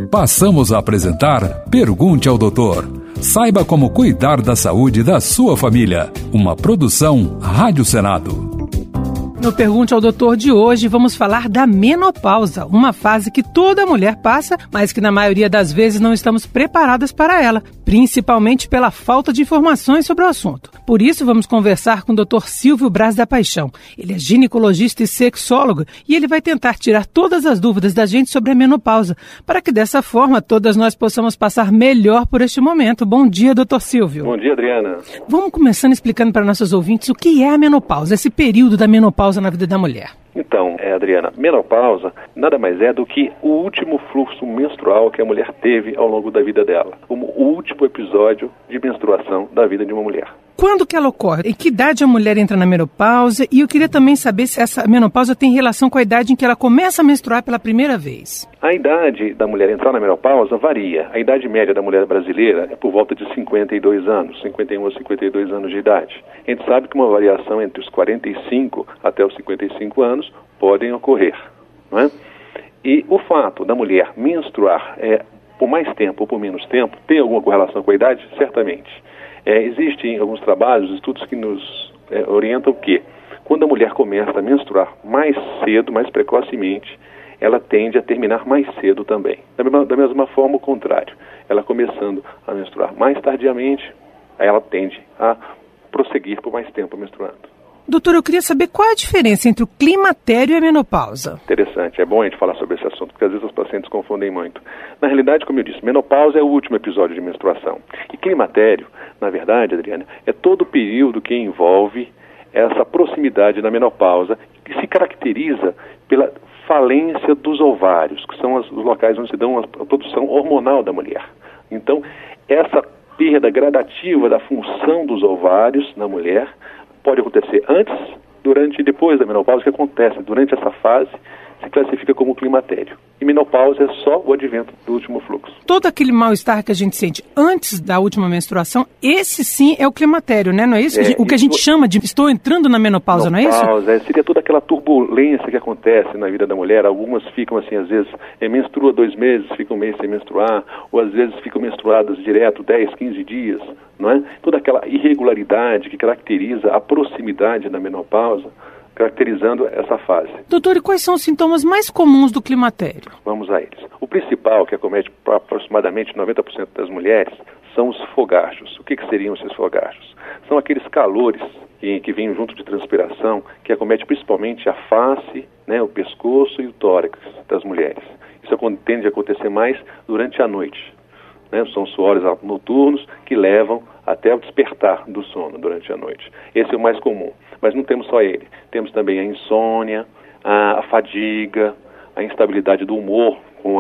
Passamos a apresentar Pergunte ao Doutor. Saiba como cuidar da saúde da sua família. Uma produção Rádio Senado. No Pergunte ao Doutor de hoje, vamos falar da menopausa, uma fase que toda mulher passa, mas que na maioria das vezes não estamos preparadas para ela, principalmente pela falta de informações sobre o assunto. Por isso, vamos conversar com o Dr. Silvio Braz da Paixão. Ele é ginecologista e sexólogo e ele vai tentar tirar todas as dúvidas da gente sobre a menopausa, para que dessa forma todas nós possamos passar melhor por este momento. Bom dia, Dr. Silvio. Bom dia, Adriana. Vamos começando explicando para nossos ouvintes o que é a menopausa, esse período da menopausa na vida da mulher. Então, Adriana, menopausa nada mais é do que o último fluxo menstrual que a mulher teve ao longo da vida dela, como o último episódio de menstruação da vida de uma mulher. Quando que ela ocorre? Em que idade a mulher entra na menopausa? E eu queria também saber se essa menopausa tem relação com a idade em que ela começa a menstruar pela primeira vez. A idade da mulher entrar na menopausa varia. A idade média da mulher brasileira é por volta de 52 anos, 51 a 52 anos de idade. A gente sabe que uma variação entre os 45 até os 55 anos podem ocorrer, não é? E o fato da mulher menstruar por mais tempo ou por menos tempo tem alguma correlação com a idade? Certamente. Existem alguns trabalhos, estudos que nos orientam que quando a mulher começa a menstruar mais cedo, mais precocemente, ela tende a terminar mais cedo também. Da mesma forma, o contrário. Ela começando a menstruar mais tardiamente, ela tende a prosseguir por mais tempo menstruando. Doutor, eu queria saber qual é a diferença entre o climatério e a menopausa. Interessante, é bom a gente falar sobre esse assunto, porque às vezes os pacientes confundem muito. Na realidade, como eu disse, menopausa é o último episódio de menstruação. E climatério, na verdade, Adriana, é todo o período que envolve essa proximidade da menopausa, que se caracteriza pela falência dos ovários, que são os locais onde se dão a produção hormonal da mulher. Então, essa perda gradativa da função dos ovários na mulher pode acontecer antes, durante e depois da menopausa. O que acontece durante essa fase se classifica como climatério. E menopausa é só o advento do último fluxo. Todo aquele mal-estar que a gente sente antes da última menstruação, esse sim é o climatério, né? Não é isso? O que a gente chama de estou entrando na menopausa, não é isso? Seria toda aquela turbulência que acontece na vida da mulher. Algumas ficam assim, às vezes, menstrua 2 meses, ficam um mês sem menstruar, ou às vezes ficam menstruadas direto 10, 15 dias, não é? Toda aquela irregularidade que caracteriza a proximidade da menopausa, caracterizando essa fase. Doutor, e quais são os sintomas mais comuns do climatério? Vamos a eles. O principal, que acomete aproximadamente 90% das mulheres, são os fogachos. O que seriam esses fogachos? São aqueles calores que vêm junto de transpiração, que acomete principalmente a face, né, o pescoço e o tórax das mulheres. Isso tende a acontecer mais durante a noite, né? São suores noturnos que levam até o despertar do sono durante a noite. Esse é o mais comum. Mas não temos só ele. Temos também a insônia, a fadiga, a instabilidade do humor,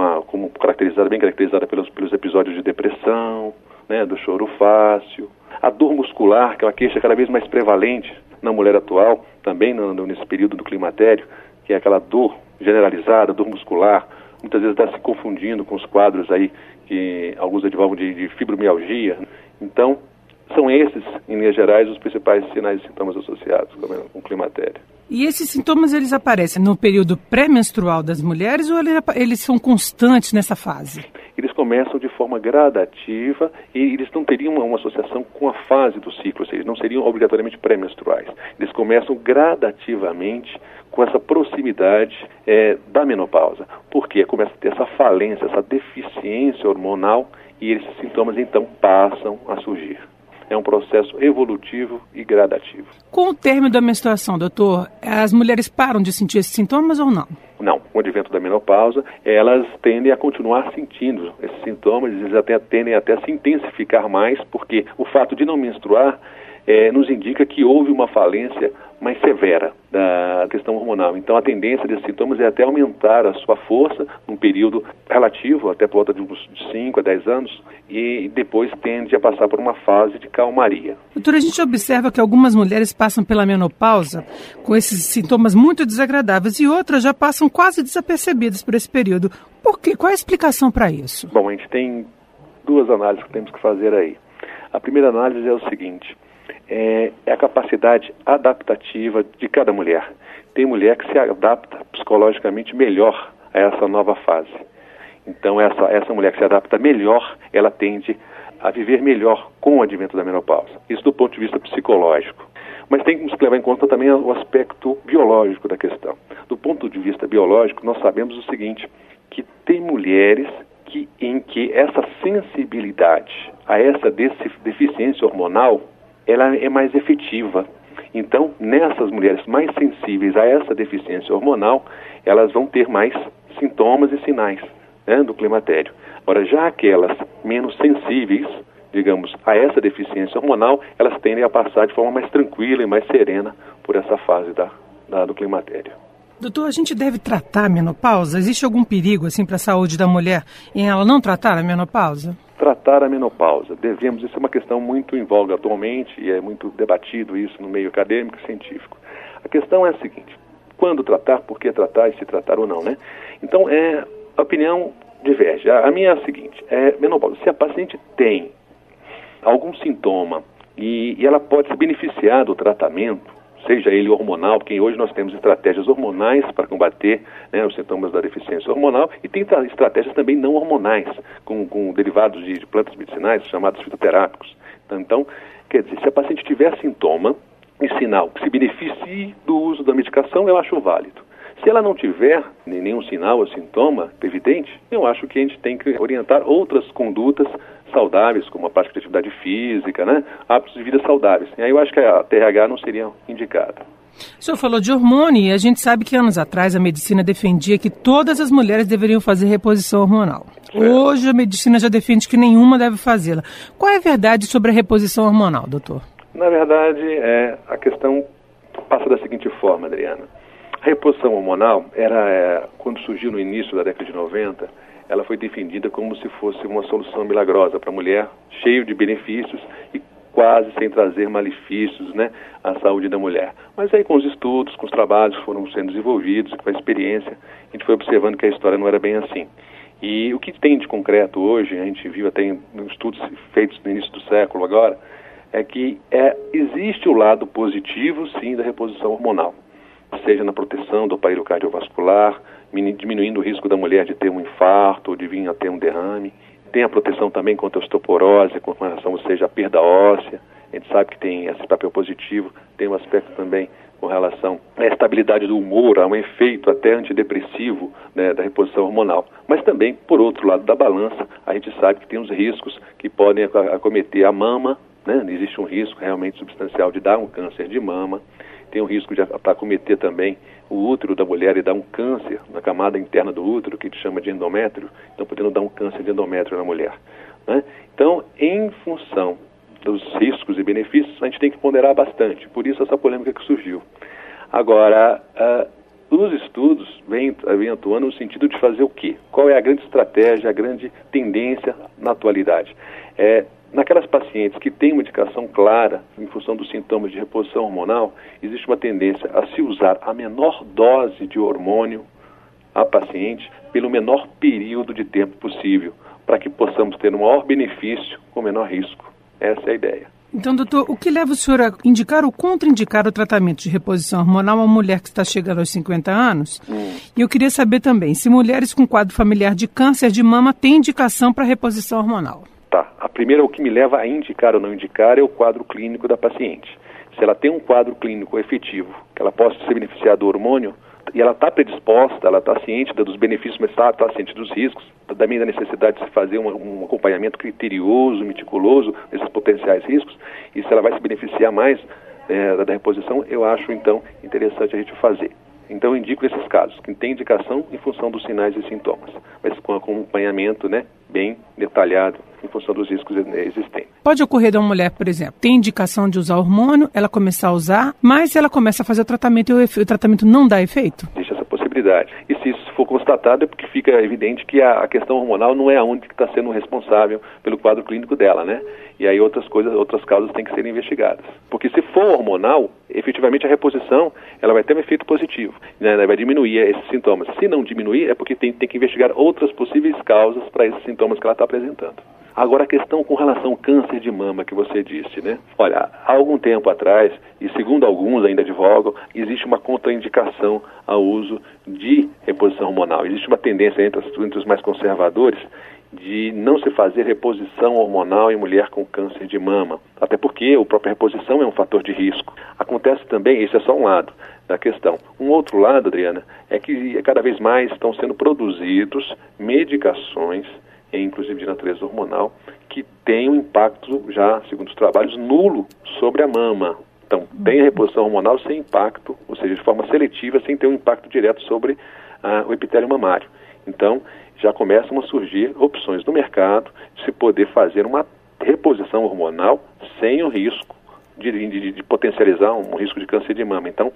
bem caracterizada pelos episódios de depressão, né, do choro fácil. A dor muscular, que é uma queixa cada vez mais prevalente na mulher atual, também nesse período do climatério, que é aquela dor generalizada, dor muscular, muitas vezes está se confundindo com os quadros aí que alguns derivam de fibromialgia. Então, são esses, em linhas gerais, os principais sinais e sintomas associados com o climatério. E esses sintomas, eles aparecem no período pré-menstrual das mulheres ou eles são constantes nessa fase? Eles começam de forma gradativa e eles não teriam uma associação com a fase do ciclo, ou seja, eles não seriam obrigatoriamente pré-menstruais. Eles começam gradativamente com essa proximidade da menopausa. Por quê? Começa a ter essa falência, essa deficiência hormonal e esses sintomas então passam a surgir. É um processo evolutivo e gradativo. Com o término da menstruação, doutor, as mulheres param de sentir esses sintomas ou não? Não. Com o advento da menopausa, elas tendem a continuar sentindo esses sintomas, eles tendem até a se intensificar mais, porque o fato de não menstruar nos indica que houve uma falência mais severa da questão hormonal. Então, a tendência desses sintomas é até aumentar a sua força num período relativo, até por volta de uns 5 a 10 anos, e depois tende a passar por uma fase de calmaria. Doutora, a gente observa que algumas mulheres passam pela menopausa com esses sintomas muito desagradáveis e outras já passam quase desapercebidas por esse período. Por quê? Qual é a explicação para isso? Bom, a gente tem 2 análises que temos que fazer aí. A primeira análise é o seguinte: é a capacidade adaptativa de cada mulher. Tem mulher que se adapta psicologicamente melhor a essa nova fase. Então essa mulher que se adapta melhor, ela tende a viver melhor com o advento da menopausa. Isso do ponto de vista psicológico. Mas tem que levar em conta também o aspecto biológico da questão. Do ponto de vista biológico, nós sabemos o seguinte, que tem mulheres em que essa sensibilidade a essa deficiência hormonal, ela é mais efetiva. Então, nessas mulheres mais sensíveis a essa deficiência hormonal, elas vão ter mais sintomas e sinais, né, do climatério. Agora, já aquelas menos sensíveis, digamos, a essa deficiência hormonal, elas tendem a passar de forma mais tranquila e mais serena por essa fase do climatério. Doutor, a gente deve tratar a menopausa? Existe algum perigo assim, para a saúde da mulher em ela não tratar a menopausa? Tratar a menopausa, devemos, isso é uma questão muito em voga atualmente e é muito debatido isso no meio acadêmico e científico. A questão é a seguinte, quando tratar, por que tratar e se tratar ou não, né? Então, a opinião diverge. A minha é a seguinte, menopausa, se a paciente tem algum sintoma e ela pode se beneficiar do tratamento, seja ele hormonal, porque hoje nós temos estratégias hormonais para combater, né, os sintomas da deficiência hormonal, e tem estratégias também não hormonais, com derivados de plantas medicinais, chamados fitoterápicos. Então, quer dizer, se a paciente tiver sintoma e sinal que se beneficie do uso da medicação, eu acho válido. Se ela não tiver nenhum sinal ou sintoma evidente, eu acho que a gente tem que orientar outras condutas saudáveis, como a prática de atividade física, né? Hábitos de vida saudáveis. E aí eu acho que a TRH não seria indicada. O senhor falou de hormônio e a gente sabe que anos atrás a medicina defendia que todas as mulheres deveriam fazer reposição hormonal. Hoje a medicina já defende que nenhuma deve fazê-la. Qual é a verdade sobre a reposição hormonal, doutor? Na verdade, a questão passa da seguinte forma, Adriana. A reposição hormonal quando surgiu no início da década de 90, ela foi defendida como se fosse uma solução milagrosa para a mulher, cheio de benefícios e quase sem trazer malefícios, né, à saúde da mulher. Mas aí com os estudos, com os trabalhos que foram sendo desenvolvidos, com a experiência, a gente foi observando que a história não era bem assim. E o que tem de concreto hoje, a gente viu até em estudos feitos no início do século agora, é que existe o lado positivo, sim, da reposição hormonal, seja na proteção do aparelho cardiovascular, diminuindo o risco da mulher de ter um infarto ou de vir a ter um derrame. Tem a proteção também contra a osteoporose, com relação, ou seja, a perda óssea. A gente sabe que tem esse papel positivo. Tem um aspecto também com relação à estabilidade do humor, a um efeito até antidepressivo, né, da reposição hormonal. Mas também, por outro lado da balança, a gente sabe que tem os riscos que podem acometer a mama, né? Existe um risco realmente substancial de dar um câncer de mama. Tem o risco de acometer também o útero da mulher e dar um câncer na camada interna do útero, que a gente chama de endométrio, então podendo dar um câncer de endométrio na mulher, né? Então, em função dos riscos e benefícios, a gente tem que ponderar bastante, por isso essa polêmica que surgiu. Agora, os estudos vêm atuando no sentido de fazer o quê? Qual é a grande estratégia, a grande tendência na atualidade? Naquelas pacientes que têm uma indicação clara em função dos sintomas de reposição hormonal, existe uma tendência a se usar a menor dose de hormônio a paciente pelo menor período de tempo possível, para que possamos ter um maior benefício com menor risco. Essa é a ideia. Então, doutor, o que leva o senhor a indicar ou contraindicar o tratamento de reposição hormonal a uma mulher que está chegando aos 50 anos? E eu queria saber também se mulheres com quadro familiar de câncer de mama têm indicação para reposição hormonal. Tá. A primeira, o que me leva a indicar ou não indicar é o quadro clínico da paciente. Se ela tem um quadro clínico efetivo, que ela possa se beneficiar do hormônio, e ela está predisposta, ela está ciente dos benefícios, mas está ciente dos riscos, também da necessidade de se fazer um acompanhamento criterioso, meticuloso desses potenciais riscos, e se ela vai se beneficiar mais da reposição, eu acho, então, interessante a gente fazer. Então, eu indico esses casos, que tem indicação em função dos sinais e sintomas, mas com acompanhamento, né, bem detalhado em função dos riscos existentes. Pode ocorrer de uma mulher, por exemplo, tem indicação de usar hormônio, ela começar a usar, mas ela começa a fazer o tratamento e o tratamento não dá efeito? Existe essa possibilidade. E se isso for constatado, é porque fica evidente que a questão hormonal não é a única que está sendo responsável pelo quadro clínico dela, né? E aí outras causas têm que ser investigadas. Porque se for hormonal, efetivamente a reposição, ela vai ter um efeito positivo, né? Ela vai diminuir esses sintomas. Se não diminuir, é porque tem que investigar outras possíveis causas para esses sintomas que ela está apresentando. Agora, a questão com relação ao câncer de mama que você disse, né? Olha, há algum tempo atrás, e segundo alguns ainda advogam, existe uma contraindicação ao uso de reposição hormonal. Existe uma tendência entre os mais conservadores de não se fazer reposição hormonal em mulher com câncer de mama, até porque a própria reposição é um fator de risco. Acontece também, esse é só um lado da questão. Um outro lado, Adriana, é que cada vez mais estão sendo produzidos medicações, inclusive de natureza hormonal, que têm um impacto já, segundo os trabalhos, nulo sobre a mama. Então, tem a reposição hormonal sem impacto, ou seja, de forma seletiva, sem ter um impacto direto sobre o epitélio mamário. Então, já começam a surgir opções no mercado de se poder fazer uma reposição hormonal sem o risco de potencializar um risco de câncer de mama. Então,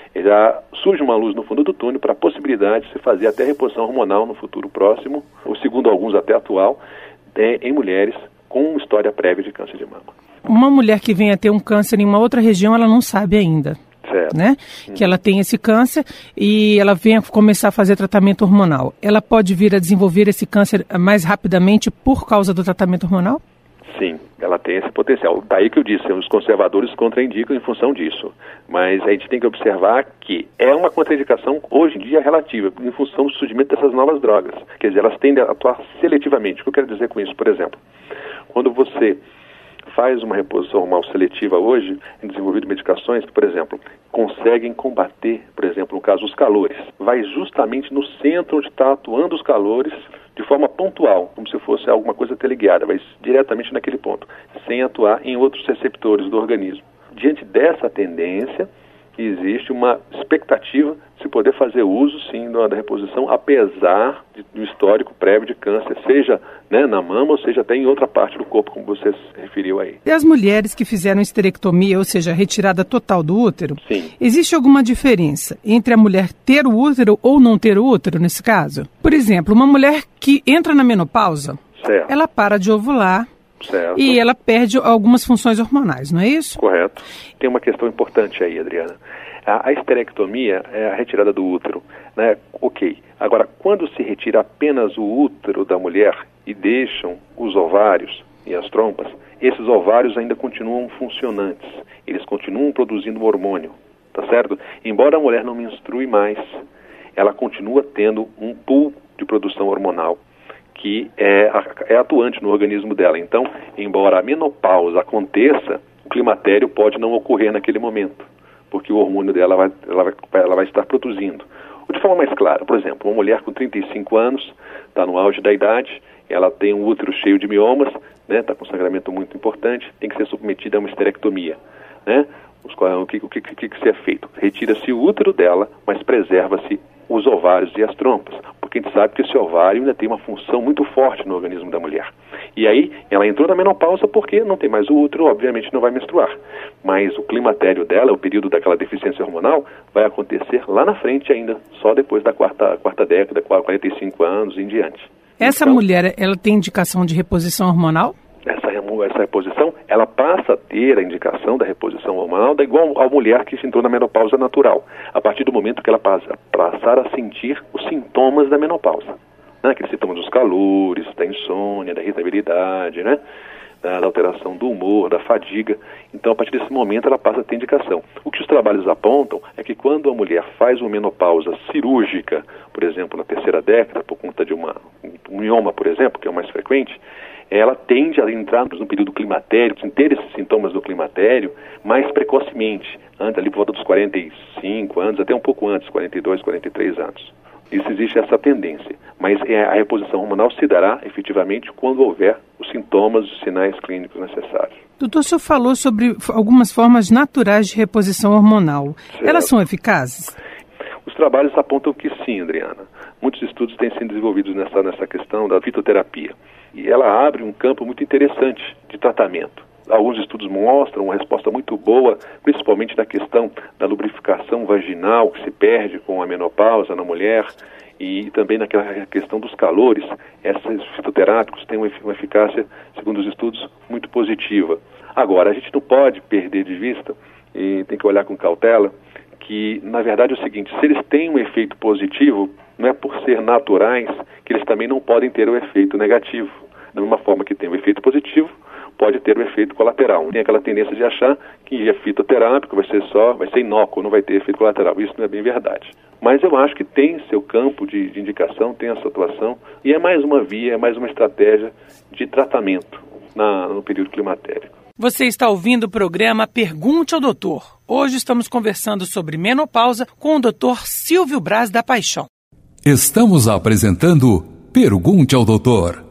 já surge uma luz no fundo do túnel para a possibilidade de se fazer até reposição hormonal no futuro próximo, ou segundo alguns até atual, em mulheres com história prévia de câncer de mama. Uma mulher que venha ter um câncer em uma outra região, ela não sabe ainda. Certo. Né? Que ela tem esse câncer e ela venha começar a fazer tratamento hormonal. Ela pode vir a desenvolver esse câncer mais rapidamente por causa do tratamento hormonal? Sim, ela tem esse potencial. Daí que eu disse, os conservadores contraindicam em função disso. Mas a gente tem que observar que é uma contraindicação, hoje em dia, relativa, em função do surgimento dessas novas drogas. Quer dizer, elas tendem a atuar seletivamente. O que eu quero dizer com isso? Por exemplo, quando você faz uma reposição hormonal seletiva hoje, em desenvolvido medicações que, por exemplo, conseguem combater, por exemplo, no caso, os calores. Vai justamente no centro onde está atuando os calores de forma pontual, como se fosse alguma coisa teleguiada, vai diretamente naquele ponto, sem atuar em outros receptores do organismo. Diante dessa tendência, existe uma expectativa de se poder fazer uso, sim, da reposição, apesar do histórico prévio de câncer, seja na mama ou seja até em outra parte do corpo, como você se referiu aí. E as mulheres que fizeram esterectomia, ou seja, retirada total do útero, sim, existe alguma diferença entre a mulher ter o útero ou não ter o útero, nesse caso? Por exemplo, uma mulher que entra na menopausa, certo, ela para de ovular, certo, e ela perde algumas funções hormonais, não é isso? Correto. Tem uma questão importante aí, Adriana. A esterectomia é a retirada do útero, né? Ok. Agora, quando se retira apenas o útero da mulher e deixam os ovários e as trompas, esses ovários ainda continuam funcionantes. Eles continuam produzindo hormônio, tá certo? Embora a mulher não menstrue mais, ela continua tendo um pool de produção hormonal que é atuante no organismo dela. Então, embora a menopausa aconteça, o climatério pode não ocorrer naquele momento, porque o hormônio dela ela vai estar produzindo. De forma mais clara, por exemplo, uma mulher com 35 anos, está no auge da idade, ela tem um útero cheio de miomas, né, está com sangramento muito importante, tem que ser submetida a uma esterectomia, né? O que se é feito? Retira-se o útero dela, mas preserva-se os ovários e as trompas, porque a gente sabe que esse ovário ainda tem uma função muito forte no organismo da mulher. E aí, ela entrou na menopausa porque não tem mais o útero, obviamente não vai menstruar. Mas o climatério dela, o período daquela deficiência hormonal, vai acontecer lá na frente ainda, só depois da quarta década, 45 anos em diante. Essa mulher, ela tem indicação de reposição hormonal? Essa reposição, ela passa a ter a indicação da reposição hormonal igual a mulher que entrou na menopausa natural, a partir do momento que ela passar a sentir os sintomas da menopausa, né? Aqueles sintomas dos calores, da insônia, da irritabilidade, né? Da alteração do humor, da fadiga. Então, a partir desse momento, ela passa a ter indicação. O que os trabalhos apontam é que quando a mulher faz uma menopausa cirúrgica, por exemplo, na terceira década, por conta de um mioma, por exemplo, que é o mais frequente, ela tende a entrar no período climatério, ter esses sintomas do climatério mais precocemente, ali por volta dos 45 anos, até um pouco antes, 42, 43 anos. Isso existe essa tendência, mas a reposição hormonal se dará efetivamente quando houver os sintomas, os sinais clínicos necessários. Doutor, o senhor falou sobre algumas formas naturais de reposição hormonal. Certo. Elas são eficazes? Os trabalhos apontam que sim, Adriana. Muitos estudos têm sido desenvolvidos nessa questão da fitoterapia. E ela abre um campo muito interessante de tratamento. Alguns estudos mostram uma resposta muito boa, principalmente na questão da lubrificação vaginal, que se perde com a menopausa na mulher, e também naquela questão dos calores. Esses fitoterápicos têm uma eficácia, segundo os estudos, muito positiva. Agora, a gente não pode perder de vista, e tem que olhar com cautela, que, na verdade, é o seguinte: se eles têm um efeito positivo, não é por ser naturais que eles também não podem ter um efeito negativo. Da mesma forma que tem o efeito positivo, pode ter o efeito colateral. Tem aquela tendência de achar que é fitoterápico, vai ser inócuo, não vai ter efeito colateral. Isso não é bem verdade. Mas eu acho que tem seu campo de indicação, tem a sua atuação, e é mais uma via, é mais uma estratégia de tratamento no período climatérico. Você está ouvindo o programa Pergunte ao Doutor. Hoje estamos conversando sobre menopausa com o Dr. Silvio Braz da Paixão. Estamos apresentando Pergunte ao Doutor.